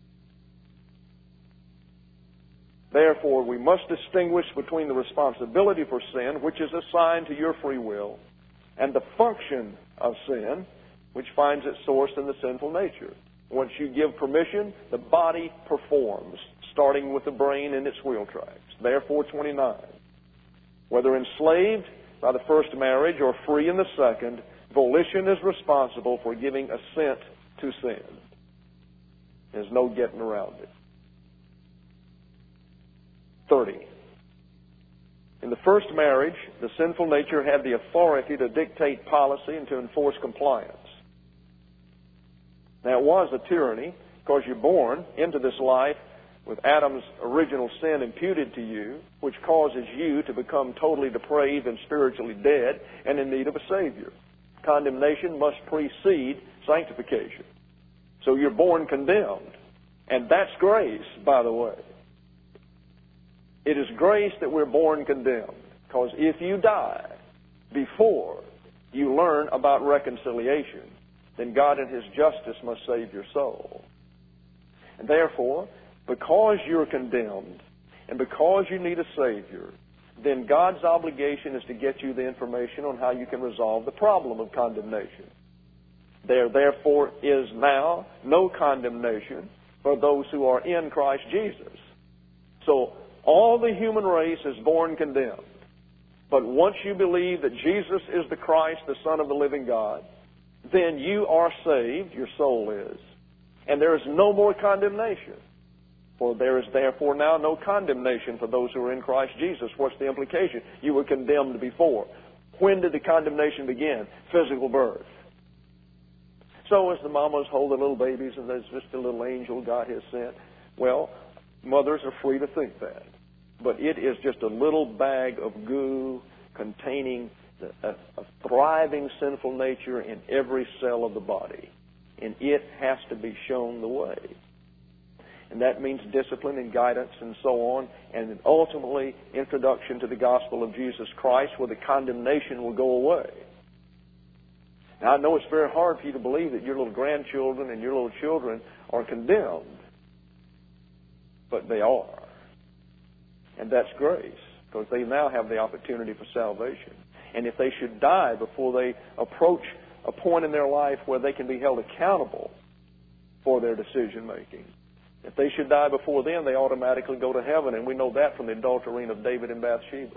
Therefore, we must distinguish between the responsibility for sin, which is assigned to your free will, and the function of sin, which finds its source in the sinful nature. Once you give permission, the body performs, starting with the brain and its wheel tracks. Therefore, twenty-nine. Whether enslaved by the first marriage or free in the second, volition is responsible for giving assent to sin. There's no getting around it. thirty. In the first marriage, the sinful nature had the authority to dictate policy and to enforce compliance. Now, it was a tyranny because you're born into this life with Adam's original sin imputed to you, which causes you to become totally depraved and spiritually dead and in need of a Savior. Condemnation must precede sanctification. So you're born condemned. And that's grace, by the way. It is grace that we're born condemned. Because if you die before you learn about reconciliation, then God in His justice must save your soul. And therefore, because you're condemned and because you need a Savior, then God's obligation is to get you the information on how you can resolve the problem of condemnation. There, therefore, is now no condemnation for those who are in Christ Jesus. So, all the human race is born condemned. But once you believe that Jesus is the Christ, the Son of the living God, then you are saved, your soul is, and there is no more condemnation. For there is therefore now no condemnation for those who are in Christ Jesus. What's the implication? You were condemned before. When did the condemnation begin? Physical birth. So as the mamas hold the little babies and there's just a little angel God has sent, well, mothers are free to think that. But it is just a little bag of goo containing a, a thriving sinful nature in every cell of the body. And it has to be shown the way. And that means discipline and guidance and so on. And ultimately, introduction to the gospel of Jesus Christ where the condemnation will go away. Now, I know it's very hard for you to believe that your little grandchildren and your little children are condemned, but they are. And that's grace, because they now have the opportunity for salvation. And if they should die before they approach a point in their life where they can be held accountable for their decision making, if they should die before then, they automatically go to heaven, and we know that from the adultery of David and Bathsheba.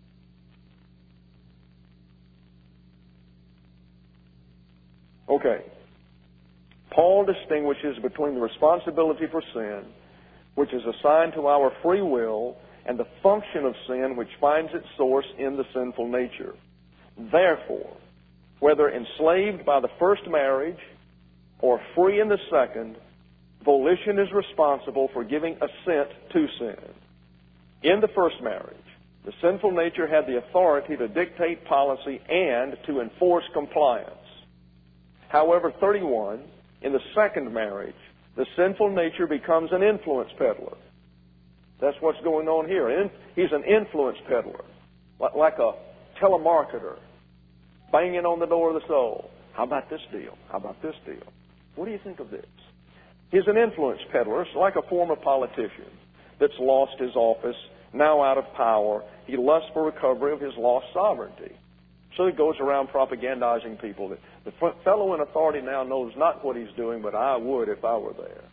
Okay. Paul distinguishes between the responsibility for sin, which is assigned to our free will, and the function of sin, which finds its source in the sinful nature. Therefore, whether enslaved by the first marriage or free in the second, volition is responsible for giving assent to sin. In the first marriage, the sinful nature had the authority to dictate policy and to enforce compliance. However, thirty-one, in the second marriage, the sinful nature becomes an influence peddler. That's what's going on here. He's an influence peddler, like a telemarketer, banging on the door of the soul. How about this deal? How about this deal? What do you think of this? He's an influence peddler. It's like a former politician that's lost his office, now out of power. He lusts for recovery of his lost sovereignty. So he goes around propagandizing people. That the fellow in authority now knows not what he's doing, but I would if I were there.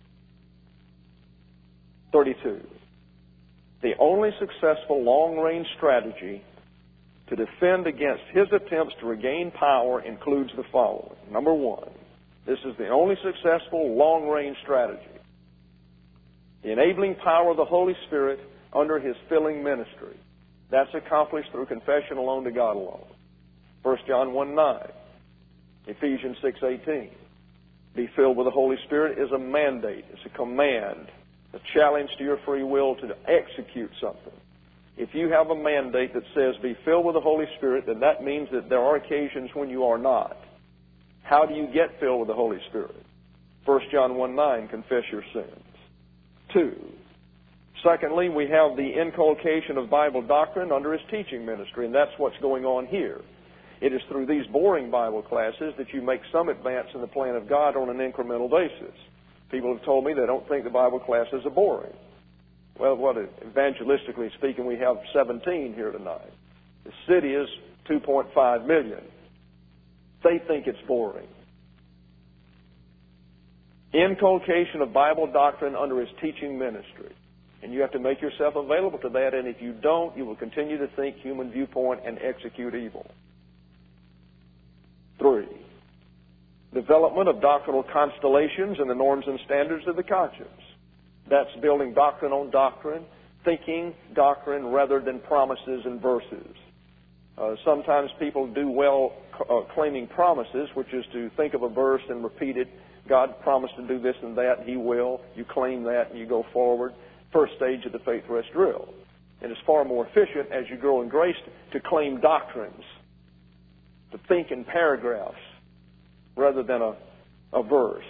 thirty-two. The only successful long-range strategy to defend against his attempts to regain power includes the following. Number one, this is the only successful long-range strategy. The enabling power of the Holy Spirit under his filling ministry. That's accomplished through confession alone to God alone. First John one nine, Ephesians six eighteen. Be filled with the Holy Spirit is a mandate. It's a command, a challenge to your free will to execute something. If you have a mandate that says be filled with the Holy Spirit, then that means that there are occasions when you are not. How do you get filled with the Holy Spirit? First John one nine, confess your sins. Two, secondly, we have the inculcation of Bible doctrine under his teaching ministry, and that's what's going on here. It is through these boring Bible classes that you make some advance in the plan of God on an incremental basis. People have told me they don't think the Bible classes are boring. Well, what evangelistically speaking, we have seventeen here tonight. The city is two point five million. They think it's boring. Inculcation of Bible doctrine under his teaching ministry. And you have to make yourself available to that, and if you don't, you will continue to think human viewpoint and execute evil. Three, development of doctrinal constellations and the norms and standards of the conscience. That's building doctrine on doctrine, thinking doctrine rather than promises and verses. Uh, sometimes people do well uh, claiming promises, which is to think of a verse and repeat it. God promised to do this and that, He will. You claim that and you go forward. First stage of the faith rest drill. And it's far more efficient as you grow in grace to claim doctrines, to think in paragraphs rather than a, a verse.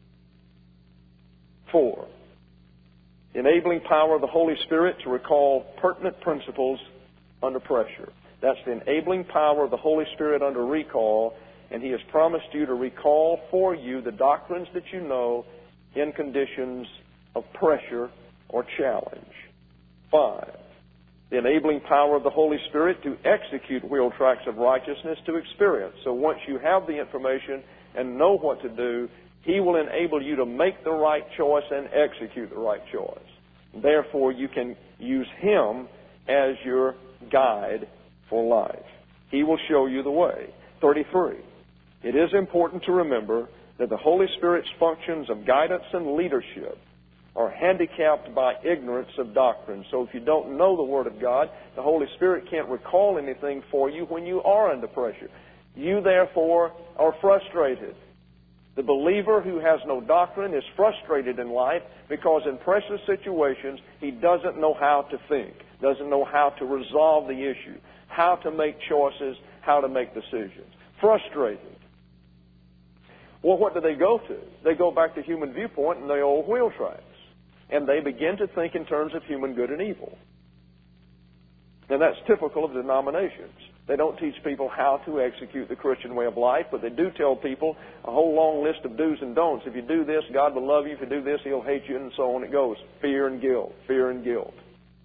Four, enabling power of the Holy Spirit to recall pertinent principles under pressure. That's the enabling power of the Holy Spirit under recall, and He has promised you to recall for you the doctrines that you know in conditions of pressure or challenge. Five, the enabling power of the Holy Spirit to execute wheel tracks of righteousness to experience. So once you have the information and know what to do, He will enable you to make the right choice and execute the right choice. Therefore, you can use Him as your guide for life. He will show you the way. thirty-three. It is important to remember that the Holy Spirit's functions of guidance and leadership are handicapped by ignorance of doctrine. So if you don't know the Word of God, the Holy Spirit can't recall anything for you when you are under pressure. You, therefore, are frustrated. The believer who has no doctrine is frustrated in life because in pressure situations, he doesn't know how to think, doesn't know how to resolve the issue, how to make choices, how to make decisions. Frustrated. Well, what do they go to? They go back to human viewpoint and the old wheel tracks. And they begin to think in terms of human good and evil. And that's typical of denominations. They don't teach people how to execute the Christian way of life, but they do tell people a whole long list of do's and don'ts. If you do this, God will love you. If you do this, He'll hate you, and so on it goes. Fear and guilt, fear and guilt.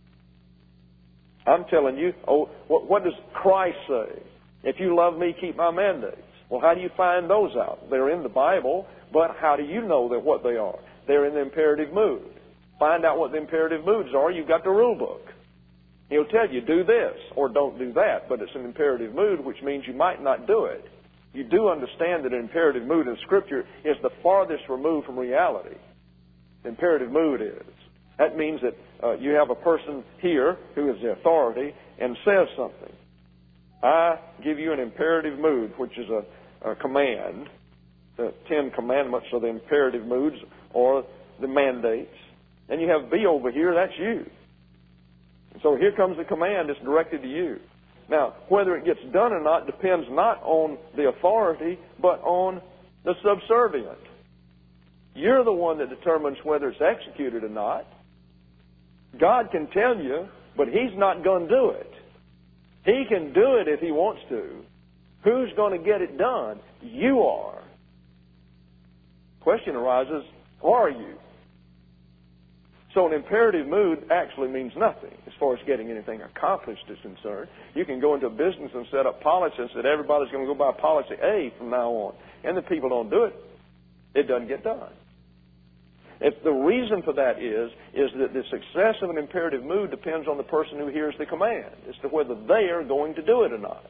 I'm telling you, oh, what, what does Christ say? If you love me, keep my mandates. Well, how do you find those out? They're in the Bible, but how do you know that what they are? They're in the imperative mood. Find out what the imperative moods are. You've got the rule book. He'll tell you, do this or don't do that, but it's an imperative mood, which means you might not do it. You do understand that an imperative mood in Scripture is the farthest removed from reality. The imperative mood is. That means that uh, you have a person here who is the authority and says something. I give you an imperative mood, which is a, a command. The Ten Commandments are the imperative moods or the mandates. And you have B over here, that's you. So here comes the command that's directed to you. Now, whether it gets done or not depends not on the authority, but on the subservient. You're the one that determines whether it's executed or not. God can tell you, but He's not going to do it. He can do it if He wants to. Who's going to get it done? You are. Question arises, are you? So an imperative mood actually means nothing as far as getting anything accomplished is concerned. You can go into a business and set up policies that everybody's going to go by policy A from now on. And the people don't do it, it doesn't get done. If the reason for that is, is that the success of an imperative mood depends on the person who hears the command as to whether they are going to do it or not.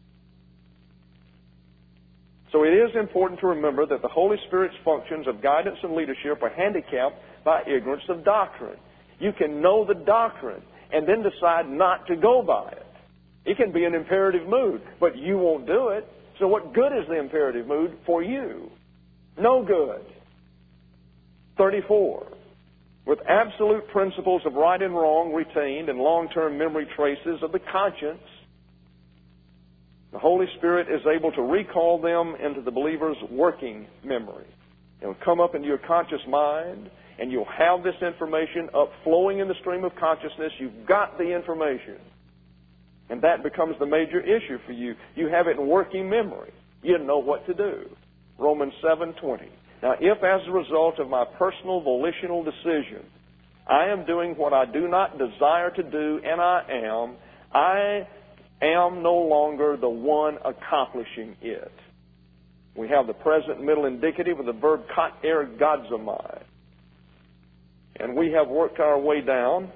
So it is important to remember that the Holy Spirit's functions of guidance and leadership are handicapped by ignorance of doctrine. You can know the doctrine and then decide not to go by it. It can be an imperative mood, but you won't do it. So what good is the imperative mood for you? No good. thirty-four. With absolute principles of right and wrong retained and long-term memory traces of the conscience, the Holy Spirit is able to recall them into the believer's working memory. It'll come up into your conscious mind, and you'll have this information up flowing in the stream of consciousness. You've got the information. And that becomes the major issue for you. You have it in working memory. You know what to do. Romans seven twenty. Now, if as a result of my personal volitional decision, I am doing what I do not desire to do, and I am, I am no longer the one accomplishing it. We have the present middle indicative of the verb kat ergazomai. And we have worked our way down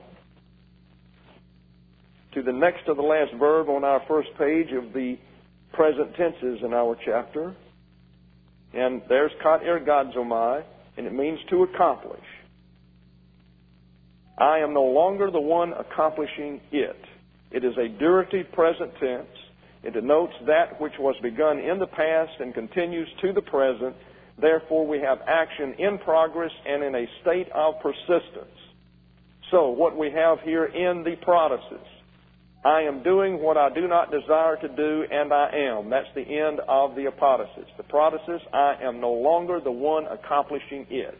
to the next to the last verb on our first page of the present tenses in our chapter. And there's kat ergazomai, and it means to accomplish. I am no longer the one accomplishing it. It is a durative present tense. It denotes that which was begun in the past and continues to the present. Therefore, we have action in progress and in a state of persistence. So, what we have here in the protasis, I am doing what I do not desire to do, and I am. That's the end of the apodosis. The protasis, I am no longer the one accomplishing it.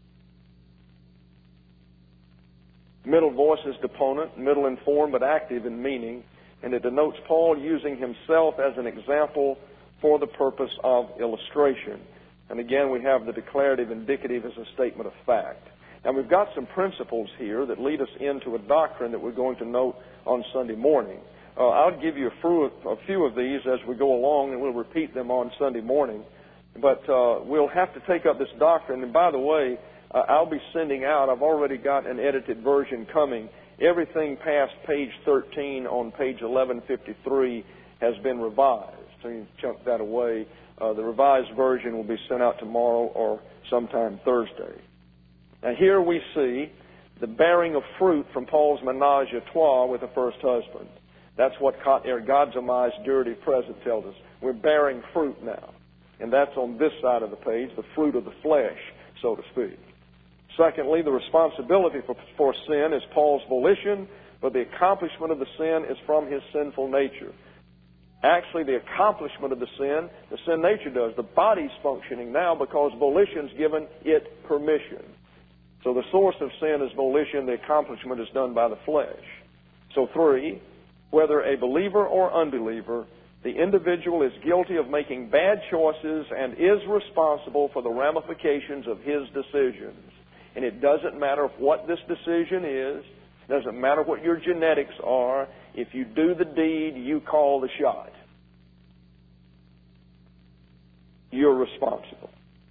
Middle voice is deponent, middle in form but active in meaning, and it denotes Paul using himself as an example for the purpose of illustration. And again, we have the declarative indicative as a statement of fact. Now, we've got some principles here that lead us into a doctrine that we're going to note on Sunday morning. Uh, I'll give you a few, a few of these as we go along, and we'll repeat them on Sunday morning. But uh, we'll have to take up this doctrine. And by the way, uh, I'll be sending out, I've already got an edited version coming. Everything past page thirteen on page eleven fifty-three has been revised. So you chunk that away. Uh, the revised version will be sent out tomorrow or sometime Thursday. Now here we see the bearing of fruit from Paul's menage a trois with the first husband. That's what kat ergazomai's durative present tells us. We're bearing fruit now. And that's on this side of the page, the fruit of the flesh, so to speak. Secondly, the responsibility for, for sin is Paul's volition, but the accomplishment of the sin is from his sinful nature. Actually, the accomplishment of the sin, the sin nature does. The body's functioning now because volition's given it permission. So the source of sin is volition. The accomplishment is done by the flesh. So three, whether a believer or unbeliever, the individual is guilty of making bad choices and is responsible for the ramifications of his decisions. And it doesn't matter what this decision is. It doesn't matter what your genetics are. If you do the deed, you call the shot. You're responsible.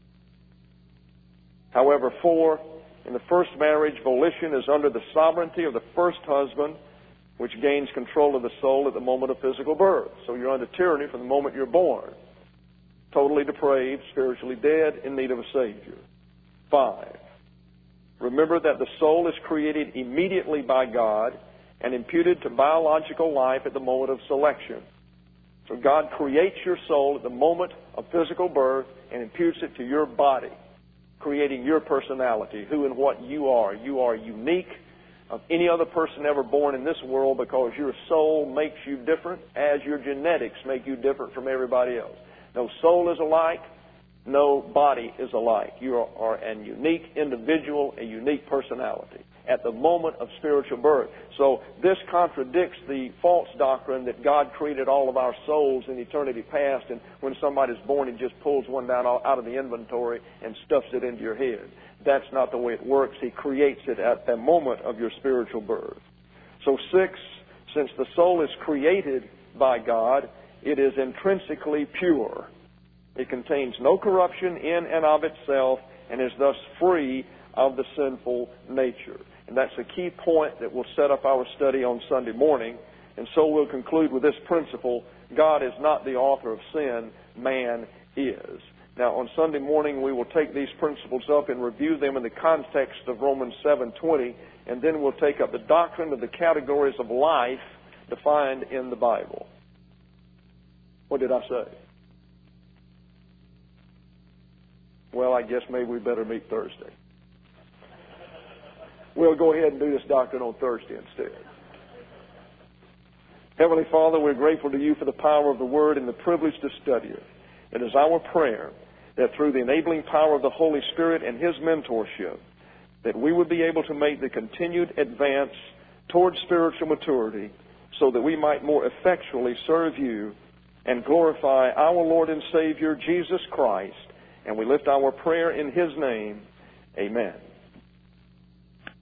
However, four, in the first marriage, volition is under the sovereignty of the first husband, which gains control of the soul at the moment of physical birth. So you're under tyranny from the moment you're born. Totally depraved, spiritually dead, in need of a Savior. Five, remember that the soul is created immediately by God and imputed to biological life at the moment of selection. So God creates your soul at the moment of physical birth and imputes it to your body, creating your personality, who and what you are. You are unique of any other person ever born in this world because your soul makes you different as your genetics make you different from everybody else. No soul is alike. No body is alike. You are an unique individual, a unique personality at the moment of spiritual birth. So this contradicts the false doctrine that God created all of our souls in eternity past, and when somebody's born, He just pulls one down out of the inventory and stuffs it into your head. That's not the way it works. He creates it at the moment of your spiritual birth. So six, since the soul is created by God, it is intrinsically pure. It contains no corruption in and of itself and is thus free of the sinful nature. And that's a key point that will set up our study on Sunday morning. And so we'll conclude with this principle: God is not the author of sin, man is. Now, on Sunday morning, we will take these principles up and review them in the context of Romans seven twenty, and then we'll take up the doctrine of the categories of life defined in the Bible. What did I say? Well, I guess maybe we better meet Thursday. We'll go ahead and do this doctrine on Thursday instead. Heavenly Father, we're grateful to You for the power of the Word and the privilege to study it. It is our prayer that through the enabling power of the Holy Spirit and His mentorship, that we would be able to make the continued advance towards spiritual maturity so that we might more effectually serve You and glorify our Lord and Savior, Jesus Christ. And we lift our prayer in His name. Amen.